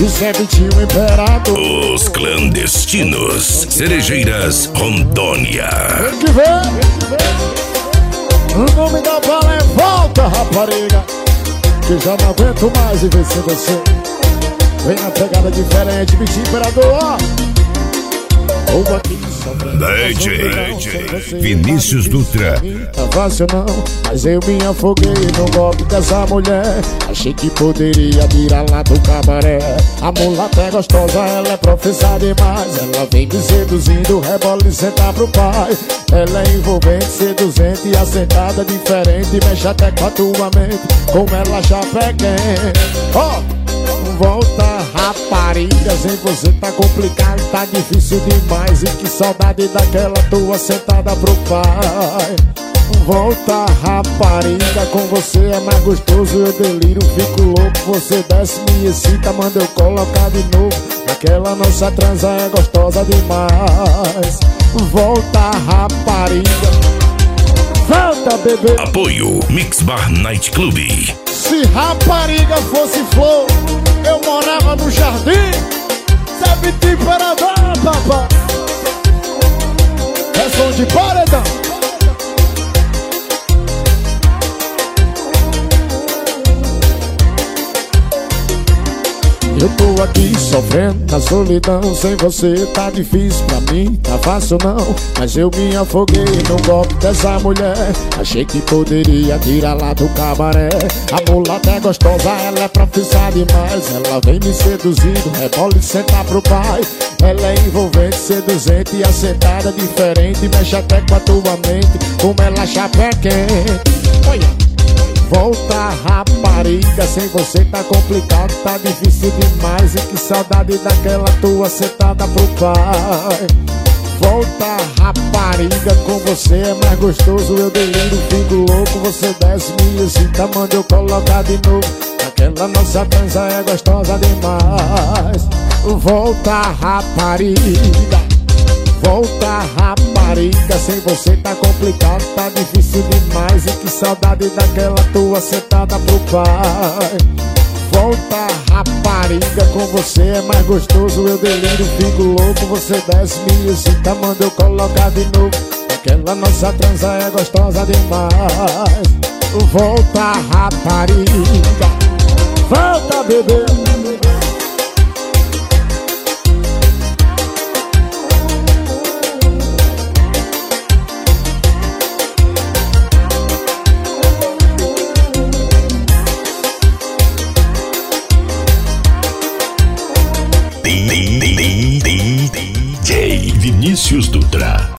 José Vitinho Imperador. Os Clandestinos, Cerejeiras, Rondônia. Tem que ver. O nome da bala é Volta, rapariga, que já não aguento mais viver sem você. Vem na pegada diferente, Vitinho Imperador, ó. Ou aqui DJ Vinícius Dutra. Tá fácil não, mas eu me afoguei no golpe dessa mulher. Achei que poderia tirar lá do cabaré. A mulata é gostosa, ela é profissa demais. Ela vem me seduzindo, rebola e senta pro pai. Ela é envolvente, seduzente e assentada diferente. Mexe até com a tua mente, como ela já pega. Ó, volta, rapariga, sem você tá complicado, tá difícil demais. E que saudade daquela tua sentada pro pai. Volta, rapariga, com você é mais gostoso. Eu deliro, fico louco, você desce, me excita, manda eu colocar de novo. Aquela nossa transa é gostosa demais. Volta, rapariga, volta, bebê. Apoio Mix Bar Night Club. Se rapariga fosse flor, eu morava no jardim. Zé Vitinho Imperador, papá. É som de paredão. Eu tô aqui sofrendo na solidão. Sem você tá difícil pra mim, tá fácil não. Mas eu me afoguei no golpe dessa mulher. Achei que poderia tirar lá do cabaré. A mulata é gostosa, ela é profissa demais. Ela vem me seduzindo, rebola e senta pro pai. Ela é envolvente, seduzente e assentada diferente. Mexe até com a tua mente, como ela chapa é quente. Olha. Volta, rapariga, sem você tá complicado, tá difícil demais. E que saudade daquela tua sentada pro pai. Volta, rapariga, com você é mais gostoso. Eu deliro, fico louco, você desce, me excita, manda eu colocar de novo. Aquela nossa dança é gostosa demais. Volta, rapariga, volta, rapariga, sem você tá complicado, tá difícil demais. E que saudade daquela tua sentada pro pai. Volta, rapariga, com você é mais gostoso. Eu deliro, fico louco, você desce, me excita, manda eu colocar de novo. Aquela nossa transa é gostosa demais. Volta, rapariga, volta, bebê. DJ Vinícius Dutra.